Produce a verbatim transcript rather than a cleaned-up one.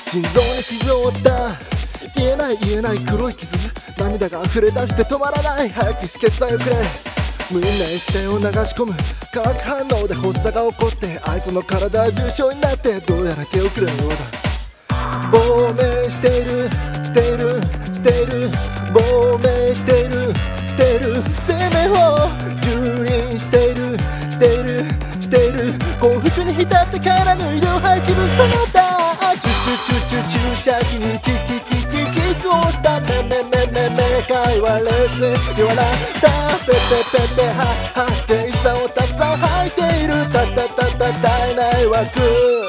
心臓に傷を負った、言えない言えない黒い傷、涙が溢れ出して止まらない、早く止血剤をくれ。無意な液体を流し込む、化学反応で発作が起こって、あいつの体は重症になって、どうやら手遅れのようだ。亡命しているしているしている、亡命しているしている、生命を蹂躙しているしているしている、幸福に浸ってからの医療廃棄物となった。チュチュチュチュ注射器にキキキキキスをした。めめめめめ会話レス言わなた。ペペペペハハゲイさをたくさん吐いている。たたたた体内枠